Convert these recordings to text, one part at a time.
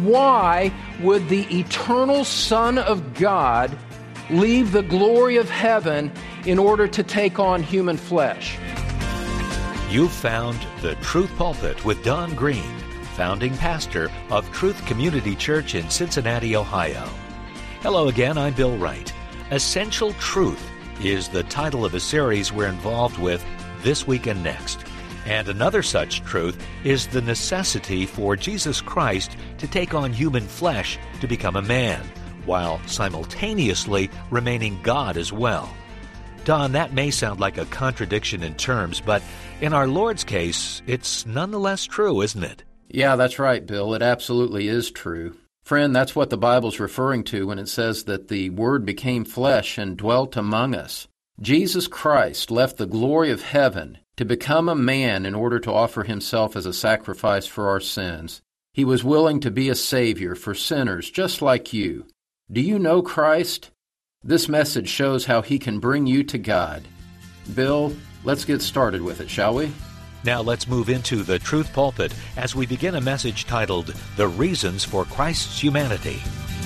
Why would the eternal Son of God leave the glory of heaven in order to take on human flesh? You've found The Truth Pulpit with Don Green, founding pastor of Truth Community Church in Cincinnati, Ohio. Hello again, I'm Bill Wright. Essential Truth is the title of a series we're involved with this week and next. And another such truth is the necessity for Jesus Christ to take on human flesh to become a man, while simultaneously remaining God as well. Don, that may sound like a contradiction in terms, but in our Lord's case, it's nonetheless true, isn't it? Yeah, that's right, Bill. It absolutely is true. Friend, that's what the Bible's referring to when it says that the Word became flesh and dwelt among us. Jesus Christ left the glory of heaven to become a man in order to offer himself as a sacrifice for our sins. He was willing to be a Savior for sinners just like you. Do you know Christ? This message shows how he can bring you to God. Bill, let's get started with it, shall we? Now let's move into the Truth Pulpit as we begin a message titled, The Reasons for Christ's Humanity.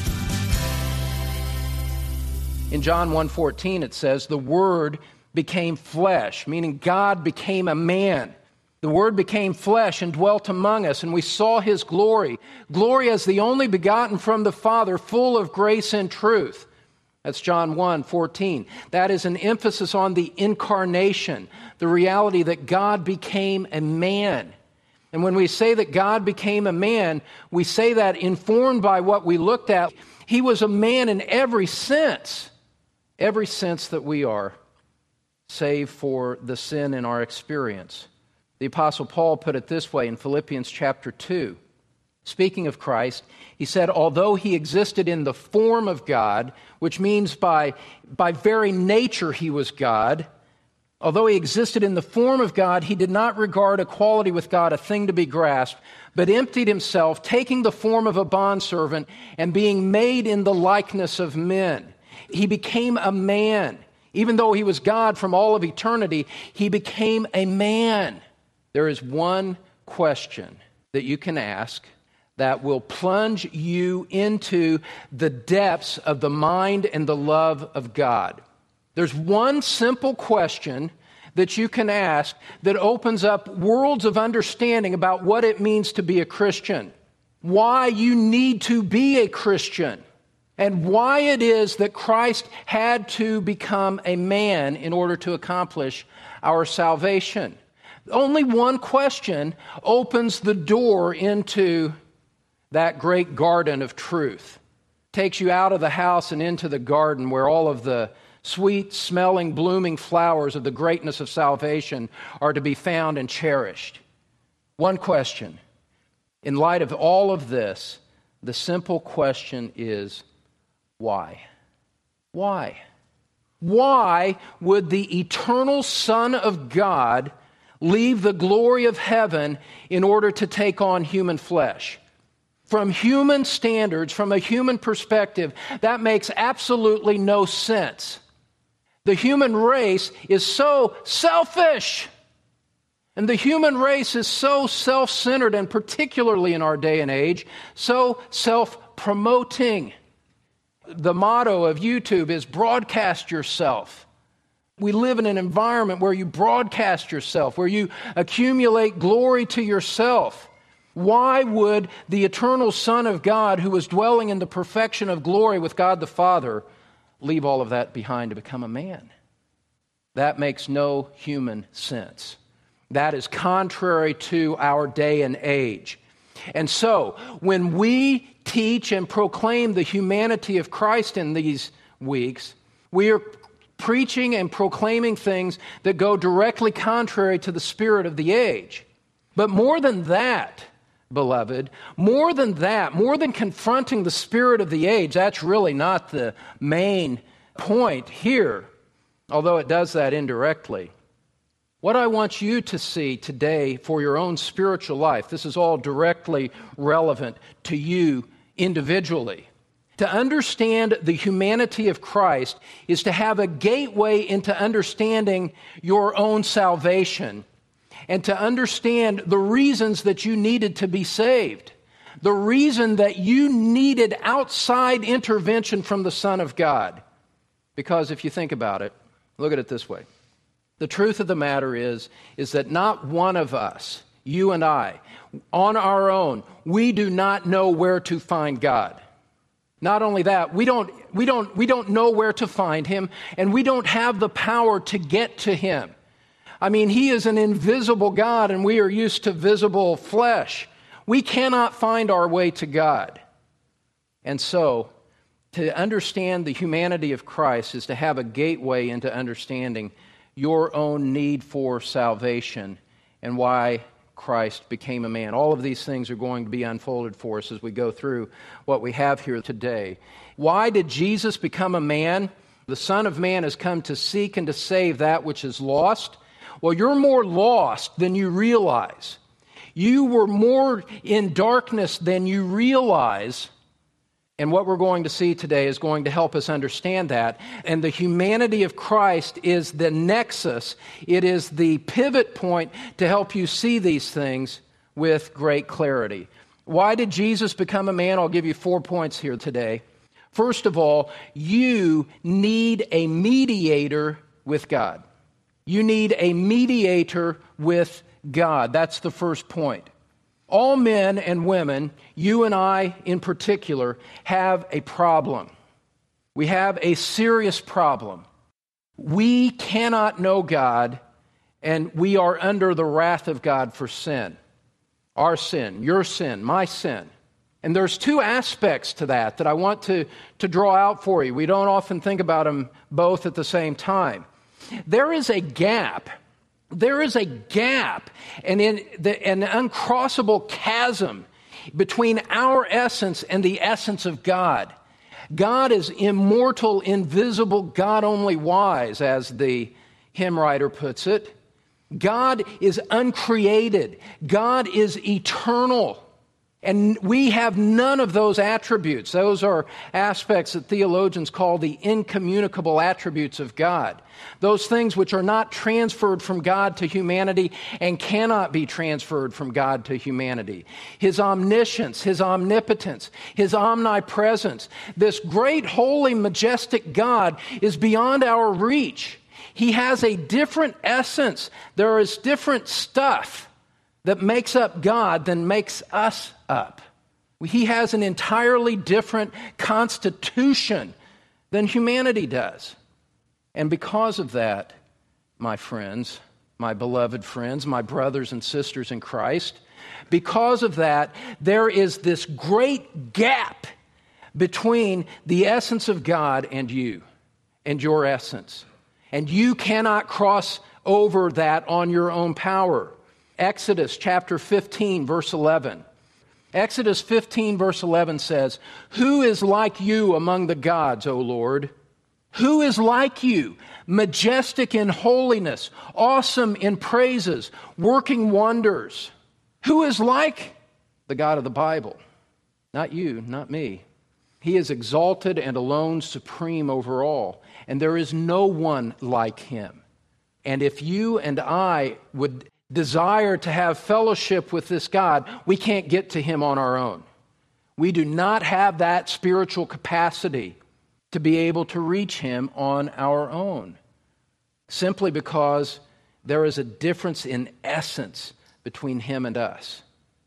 In John 1:14 it says, the Word became flesh, meaning God became a man. The Word became flesh and dwelt among us, and we saw His glory. Glory as the only begotten from the Father, full of grace and truth. That's John 1:14. That is an emphasis on the incarnation, the reality that God became a man. And when we say that God became a man, we say that informed by what we looked at. He was a man in every sense that we are, save for the sin in our experience. The Apostle Paul put it this way in Philippians chapter 2. Speaking of Christ, he said, although he existed in the form of God, which means by very nature he was God, although he existed in the form of God, he did not regard equality with God a thing to be grasped, but emptied himself, taking the form of a bondservant and being made in the likeness of men. He became a man. Even though he was God from all of eternity, he became a man. There is one question that you can ask that will plunge you into the depths of the mind and the love of God. There's one simple question that you can ask that opens up worlds of understanding about what it means to be a Christian, why you need to be a Christian, and why it is that Christ had to become a man in order to accomplish our salvation. Only one question opens the door into that great garden of truth. Takes you out of the house and into the garden where all of the sweet, smelling, blooming flowers of the greatness of salvation are to be found and cherished. One question. In light of all of this, the simple question is, why? Why? Why would the eternal Son of God leave the glory of heaven in order to take on human flesh? From human standards, from a human perspective, that makes absolutely no sense. The human race is so selfish. And the human race is so self-centered, and particularly in our day and age, so self-promoting. The motto of YouTube is broadcast yourself. We live in an environment where you broadcast yourself, where you accumulate glory to yourself. Why would the eternal Son of God, who was dwelling in the perfection of glory with God the Father, leave all of that behind to become a man? That makes no human sense. That is contrary to our day and age. And so, when we teach and proclaim the humanity of Christ in these weeks, we are preaching and proclaiming things that go directly contrary to the spirit of the age. But more than that, beloved, more than confronting the spirit of the age, that's really not the main point here, although it does that indirectly. What I want you to see today for your own spiritual life, this is all directly relevant to you individually. To understand the humanity of Christ is to have a gateway into understanding your own salvation and to understand the reasons that you needed to be saved. the reason that you needed outside intervention from the Son of God. Because if you think about it, look at it this way. The truth of the matter is that not one of us, you and I, on our own, we do not know where to find God. Not only that, we don't know where to find him, and we don't have the power to get to him. I mean, he is an invisible God, and we are used to visible flesh. We cannot find our way to God. And so, to understand the humanity of Christ is to have a gateway into understanding your own need for salvation and why Christ became a man. All of these things are going to be unfolded for us as we go through what we have here today. Why did Jesus become a man? The Son of Man has come to seek and to save that which is lost. Well, you're more lost than you realize. You were more in darkness than you realize. And what we're going to see today is going to help us understand that. And the humanity of Christ is the nexus. It is the pivot point to help you see these things with great clarity. Why did Jesus become a man? I'll give you 4 points here today. First of all, you need a mediator with God. You need a mediator with God. That's the first point. All men and women, you and I in particular, have a problem. We have a serious problem. We cannot know God, and we are under the wrath of God for sin. Our sin, your sin, my sin. And there's 2 aspects to that I want to draw out for you. We don't often think about them both at the same time. There is a gap. There is a gap and an uncrossable chasm between our essence and the essence of God. God is immortal, invisible, God only wise, as the hymn writer puts it. God is uncreated. God is eternal. And we have none of those attributes. Those are aspects that theologians call the incommunicable attributes of God. Those things which are not transferred from God to humanity and cannot be transferred from God to humanity. His omniscience, His omnipotence, His omnipresence. This great, holy, majestic God is beyond our reach. He has a different essence. There is different stuff that makes up God than makes us up. He has an entirely different constitution than humanity does. And because of that, my friends, my beloved friends, my brothers and sisters in Christ, because of that, there is this great gap between the essence of God and you, and your essence. And you cannot cross over that on your own power. Exodus chapter 15, verse 11. Exodus 15, verse 11 says, "Who is like you among the gods, O Lord? Who is like you, majestic in holiness, awesome in praises, working wonders?" Who is like the God of the Bible? Not you, not me. He is exalted and alone supreme over all, and there is no one like him. And if you and I would desire to have fellowship with this God, we can't get to him on our own. We do not have that spiritual capacity to be able to reach him on our own, simply because there is a difference in essence between him and us.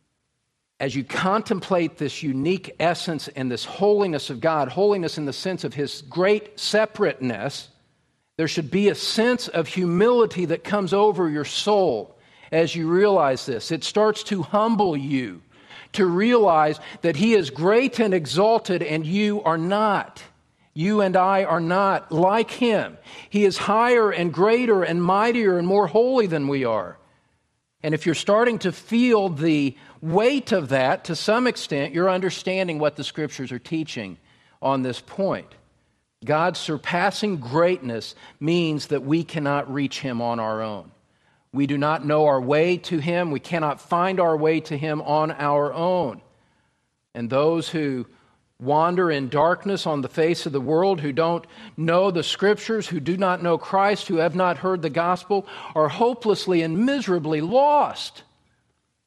As you contemplate this unique essence and this holiness of God, holiness in the sense of his great separateness, there should be a sense of humility that comes over your soul as you realize this. It starts to humble you to realize that he is great and exalted and you are not. You and I are not like him. He is higher and greater and mightier and more holy than we are. And if you're starting to feel the weight of that, to some extent, you're understanding what the Scriptures are teaching on this point. God's surpassing greatness means that we cannot reach him on our own. We do not know our way to him. We cannot find our way to him on our own. And those who wander in darkness on the face of the world, who don't know the Scriptures, who do not know Christ, who have not heard the gospel, are hopelessly and miserably lost.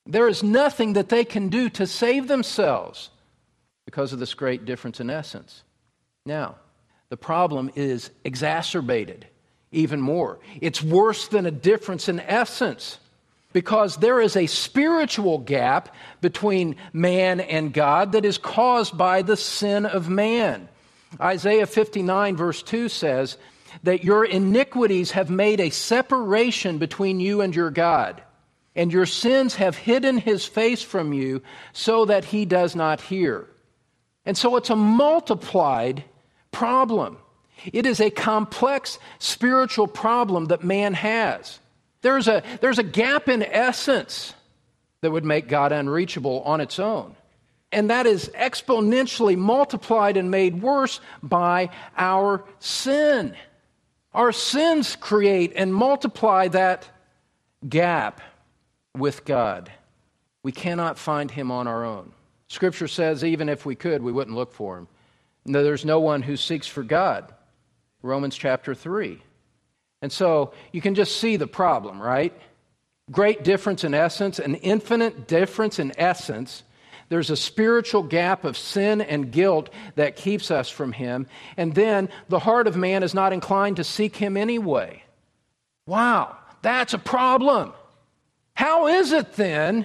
There is nothing that they can do to save themselves because of this great difference in essence. Now, the problem is exacerbated even more. It's worse than a difference in essence because there is a spiritual gap between man and God that is caused by the sin of man. Isaiah 59 verse 2 says that your iniquities have made a separation between you and your God, and your sins have hidden his face from you so that he does not hear. And so it's a multiplied problem. It is a complex spiritual problem that man has. There's a gap in essence that would make God unreachable on its own. And that is exponentially multiplied and made worse by our sin. Our sins create and multiply that gap with God. We cannot find him on our own. Scripture says even if we could, we wouldn't look for him. No, there's no one who seeks for God. Romans chapter 3. And so you can just see the problem, right? Great difference in essence, an infinite difference in essence. There's a spiritual gap of sin and guilt that keeps us from him. And then the heart of man is not inclined to seek him anyway. Wow, that's a problem. How is it then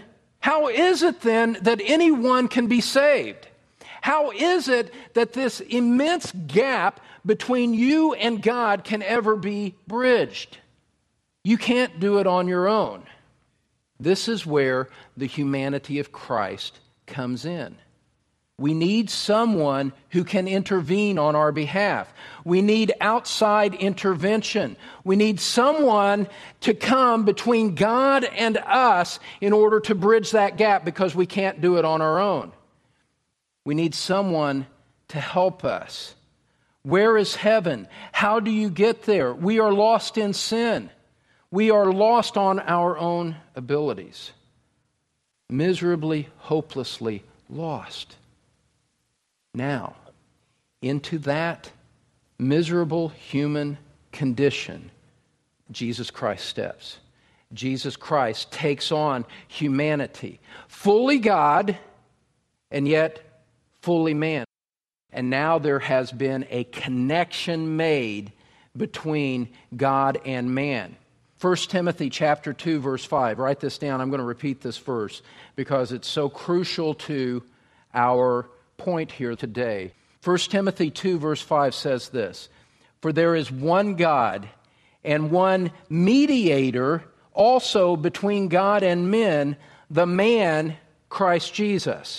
that anyone can be saved? How is it that this immense gap between you and God can ever be bridged? You can't do it on your own. This is where the humanity of Christ comes in. We need someone who can intervene on our behalf. We need outside intervention. We need someone to come between God and us in order to bridge that gap because we can't do it on our own. We need someone to help us. Where is heaven? How do you get there? We are lost in sin. We are lost on our own abilities. Miserably, hopelessly lost. Now, into that miserable human condition, Jesus Christ steps. Jesus Christ takes on humanity, fully God and yet fully man. And now there has been a connection made between God and man. 1 Timothy chapter 2, verse 5. Write this down. I'm going to repeat this verse because it's so crucial to our point here today. 1 Timothy 2, verse 5 says this: For there is one God and one mediator also between God and men, the man Christ Jesus.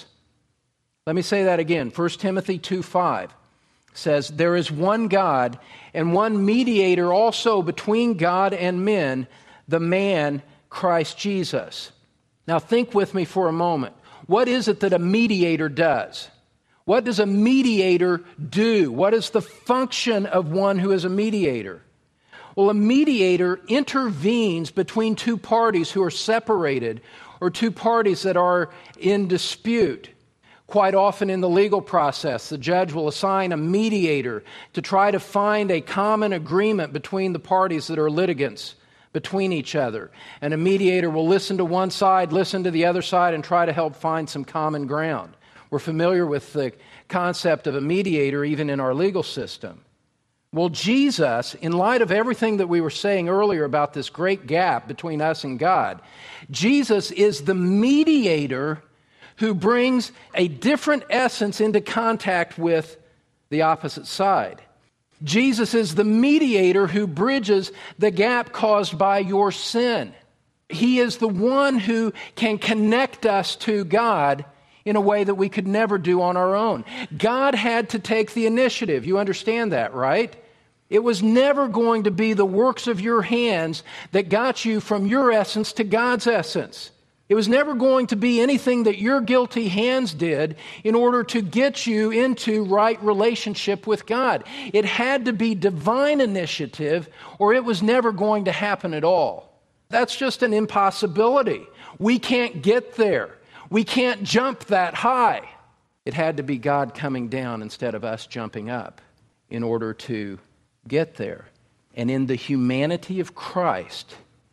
Let me say that again. 1 Timothy 2:5 says, There is one God and one mediator also between God and men, the man Christ Jesus. Now think with me for a moment. What is it that a mediator does? What does a mediator do? What is the function of one who is a mediator? Well, a mediator intervenes between two parties who are separated or two parties that are in dispute. Quite often in the legal process, the judge will assign a mediator to try to find a common agreement between the parties that are litigants between each other. And a mediator will listen to one side, listen to the other side, and try to help find some common ground. We're familiar with the concept of a mediator even in our legal system. Well, Jesus, in light of everything that we were saying earlier about this great gap between us and God, Jesus is the mediator who brings a different essence into contact with the opposite side. Jesus is the mediator who bridges the gap caused by your sin. He is the one who can connect us to God in a way that we could never do on our own. God had to take the initiative. You understand that, right? It was never going to be the works of your hands that got you from your essence to God's essence. It was never going to be anything that your guilty hands did in order to get you into right relationship with God. It had to be divine initiative, or it was never going to happen at all. That's just an impossibility. We can't get there. We can't jump that high. It had to be God coming down instead of us jumping up in order to get there. And in the humanity of Christ,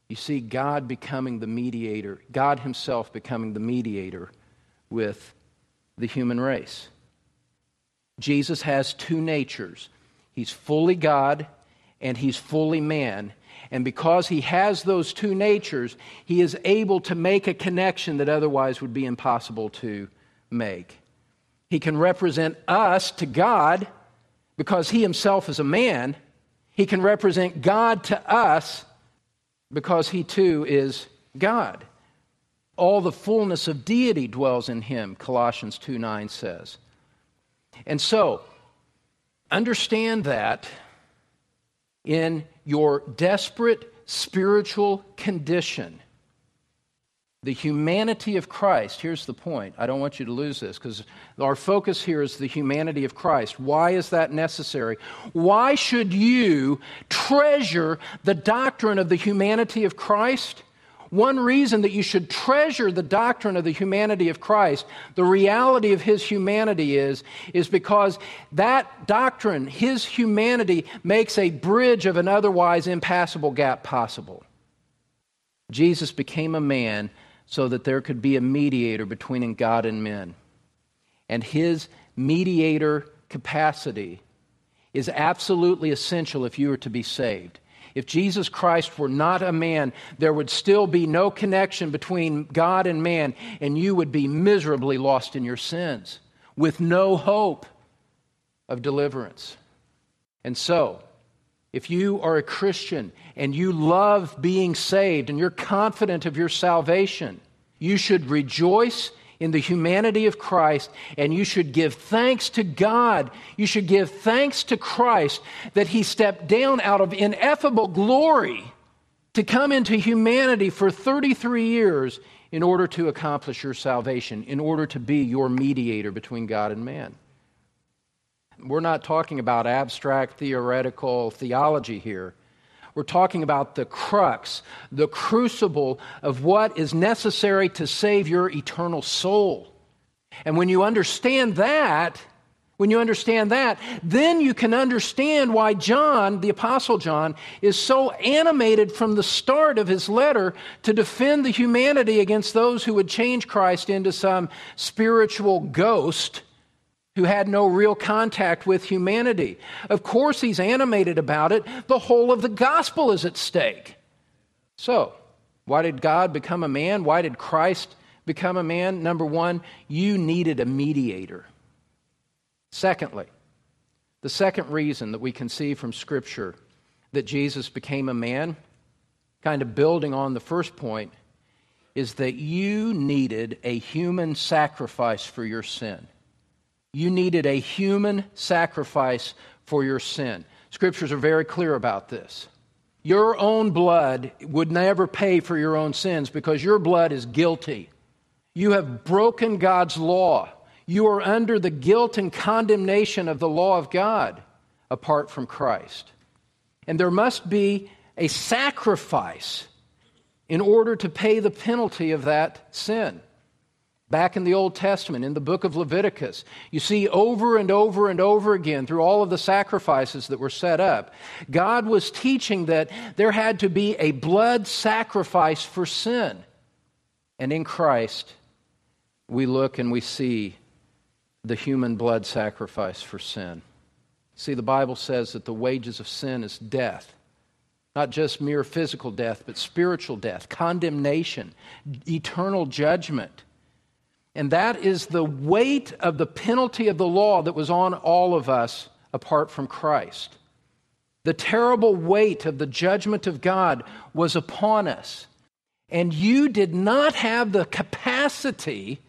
You see God becoming the mediator, God himself becoming the mediator with the human race. Jesus has two natures. He's fully God and he's fully man. And because he has those two natures, he is able to make a connection that otherwise would be impossible to make. He can represent us to God because he himself is a man. He can represent God to us because he too is God. All the fullness of deity dwells in him, Colossians 2:9 says. And so, understand that in your desperate spiritual condition, the humanity of Christ, here's the point. I don't want you to lose this because our focus here is the humanity of Christ. Why is that necessary? Why should you treasure the doctrine of the humanity of Christ? One reason that you should treasure the doctrine of the humanity of Christ, the reality of his humanity is because that doctrine, his humanity, makes a bridge of an otherwise impassable gap possible. Jesus became a man so that there could be a mediator between God and men. And his mediator capacity is absolutely essential if you are to be saved. If Jesus Christ were not a man, there would still be no connection between God and man, and you would be miserably lost in your sins with no hope of deliverance. And so, if you are a Christian and you love being saved and you're confident of your salvation, you should rejoice in the humanity of Christ, and you should give thanks to God. You should give thanks to Christ that he stepped down out of ineffable glory to come into humanity for 33 years in order to accomplish your salvation, in order to be your mediator between God and man. We're not talking about abstract theoretical theology here. We're talking about the crux, the crucible of what is necessary to save your eternal soul. And when you understand that, then you can understand why John, the Apostle John, is so animated from the start of his letter to defend the humanity against those who would change Christ into some spiritual ghost who had no real contact with humanity. Of course, he's animated about it. The whole of the gospel is at stake. So, why did God become a man? Why did Christ become a man? Number one, you needed a mediator. Secondly, the second reason that we can see from Scripture that Jesus became a man, kind of building on the first point, is that you needed a human sacrifice for your sin. You needed a human sacrifice for your sin. Scriptures are very clear about this. Your own blood would never pay for your own sins because your blood is guilty. You have broken God's law. You are under the guilt and condemnation of the law of God apart from Christ. And there must be a sacrifice in order to pay the penalty of that sin. Back in the Old Testament, in the book of Leviticus, you see over and over and over again through all of the sacrifices that were set up, God was teaching that there had to be a blood sacrifice for sin. And in Christ, we look and we see the human blood sacrifice for sin. See, the Bible says that the wages of sin is death. Not just mere physical death, but spiritual death, condemnation, eternal judgment. And that is the weight of the penalty of the law that was on all of us apart from Christ. The terrible weight of the judgment of God was upon us. And you did not have the capacity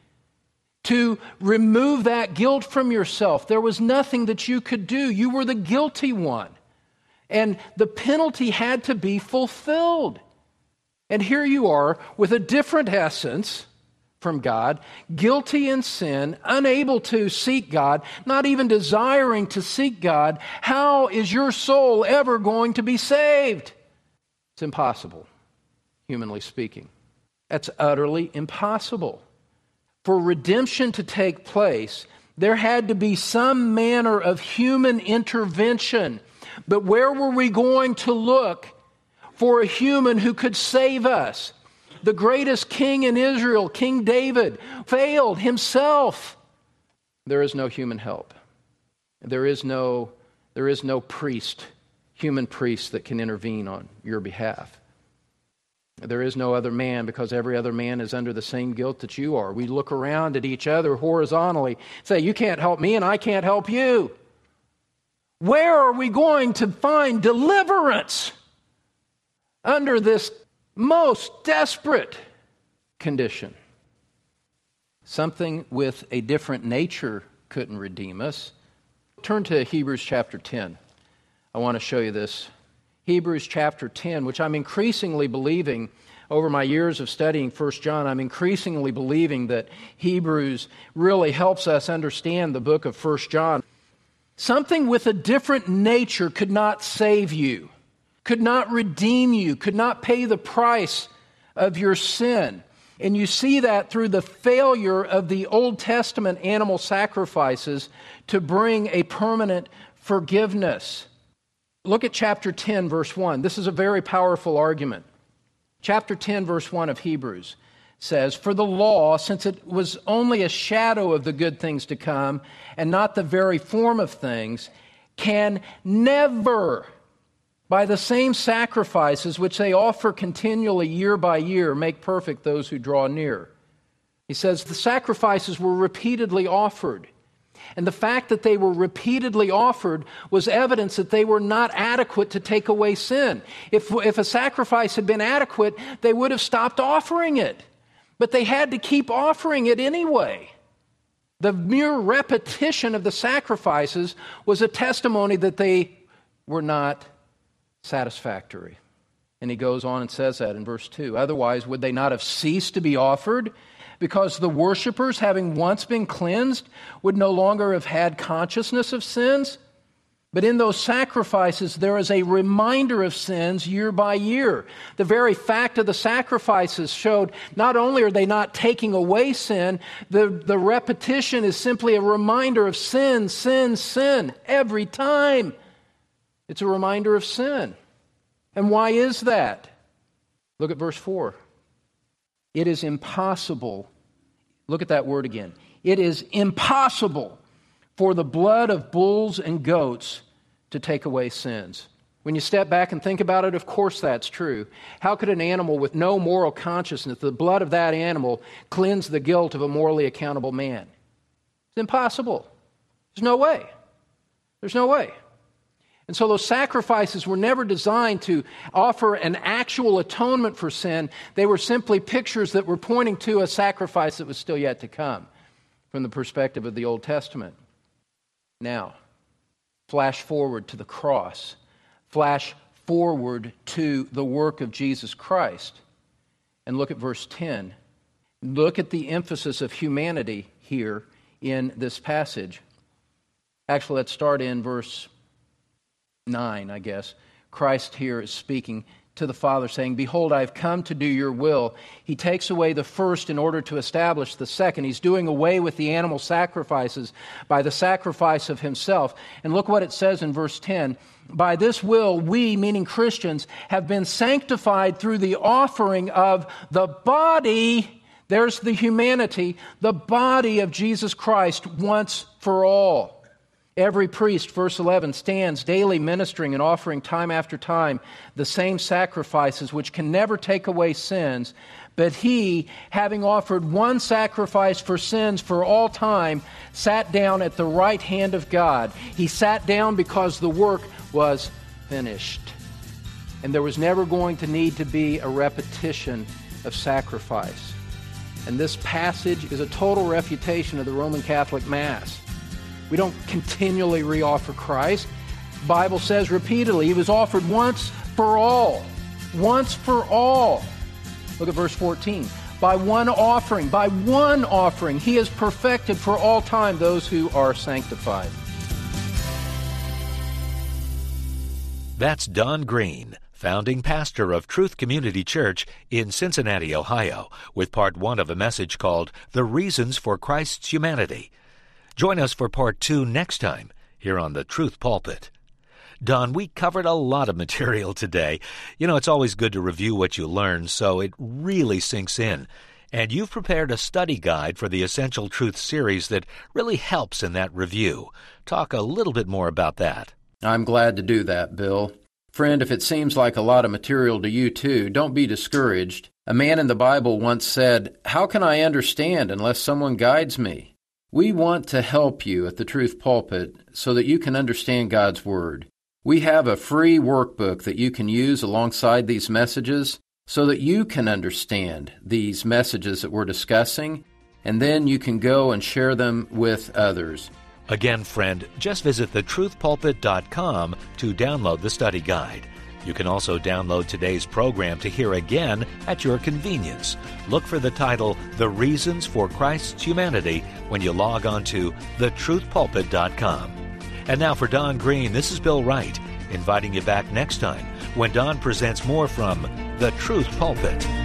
to remove that guilt from yourself. There was nothing that you could do. You were the guilty one. And the penalty had to be fulfilled. And here you are with a different essence from God, guilty in sin, unable to seek God, not even desiring to seek God. How is your soul ever going to be saved? It's impossible, humanly speaking. That's utterly impossible. For redemption to take place, there had to be some manner of human intervention. But where were we going to look for a human who could save us. The greatest king in Israel, King David, failed himself. There is no human help. There is no priest, human priest that can intervene on your behalf. There is no other man, because every other man is under the same guilt that you are. We look around at each other horizontally, say, you can't help me and I can't help you. Where are we going to find deliverance under this most desperate condition? Something with a different nature couldn't redeem us. Turn to Hebrews chapter 10. I want to show you this. Hebrews chapter 10, which I'm increasingly believing, over my years of studying 1 John, I'm increasingly believing that Hebrews really helps us understand the book of 1 John. Something with a different nature could not save you, could not redeem you, could not pay the price of your sin. And you see that through the failure of the Old Testament animal sacrifices to bring a permanent forgiveness. Look at chapter 10, verse 1. This is a very powerful argument. Chapter 10, verse 1 of Hebrews says, "For the law, since it was only a shadow of the good things to come, and not the very form of things, can never, by the same sacrifices which they offer continually year by year, make perfect those who draw near." He says the sacrifices were repeatedly offered. And the fact that they were repeatedly offered was evidence that they were not adequate to take away sin. If a sacrifice had been adequate, they would have stopped offering it. But they had to keep offering it anyway. The mere repetition of the sacrifices was a testimony that they were not satisfactory. And he goes on and says that in verse 2. "Otherwise, would they not have ceased to be offered? Because the worshipers, having once been cleansed, would no longer have had consciousness of sins? But in those sacrifices, there is a reminder of sins year by year." The very fact of the sacrifices showed not only are they not taking away sin, the repetition is simply a reminder of sin, sin, sin, every time. It's a reminder of sin. And why is that? Look at verse 4. It is impossible, look at that word again. It is impossible for the blood of bulls and goats to take away sins. When you step back and think about it, of course that's true. How could an animal with no moral consciousness, the blood of that animal, cleanse the guilt of a morally accountable man? It's impossible. There's no way. There's no way. And so those sacrifices were never designed to offer an actual atonement for sin. They were simply pictures that were pointing to a sacrifice that was still yet to come from the perspective of the Old Testament. Now, flash forward to the cross. Flash forward to the work of Jesus Christ. And look at verse 10. Look at the emphasis of humanity here in this passage. Actually, let's start in verse 9, I guess. Christ here is speaking to the Father, saying, "Behold, I have come to do your will." He takes away the first in order to establish the second. He's doing away with the animal sacrifices by the sacrifice of himself. And look what it says in verse 10. "By this will, we," meaning Christians, "have been sanctified through the offering of the body," there's the humanity, "the body of Jesus Christ once for all." Every priest, verse 11, stands daily ministering and offering time after time the same sacrifices which can never take away sins. But he, having offered one sacrifice for sins for all time, sat down at the right hand of God. He sat down because the work was finished. And there was never going to need to be a repetition of sacrifice. And this passage is a total refutation of the Roman Catholic Mass. We don't continually reoffer Christ. The Bible says repeatedly, he was offered once for all. Once for all. Look at verse 14. By one offering, he has perfected for all time those who are sanctified. That's Don Green, founding pastor of Truth Community Church in Cincinnati, Ohio, with part 1 of a message called The Reasons for Christ's Humanity. Join us for part 2 next time here on the Truth Pulpit. Don, we covered a lot of material today. You know, it's always good to review what you learn so it really sinks in. And you've prepared a study guide for the Essential Truth series that really helps in that review. Talk a little bit more about that. I'm glad to do that, Bill. Friend, if it seems like a lot of material to you too, don't be discouraged. A man in the Bible once said, "How can I understand unless someone guides me?" We want to help you at the Truth Pulpit so that you can understand God's Word. We have a free workbook that you can use alongside these messages so that you can understand these messages that we're discussing, and then you can go and share them with others. Again, friend, just visit thetruthpulpit.com to download the study guide. You can also download today's program to hear again at your convenience. Look for the title, The Reasons for Christ's Humanity, when you log on to thetruthpulpit.com. And now for Don Green, this is Bill Wright, inviting you back next time when Don presents more from The Truth Pulpit.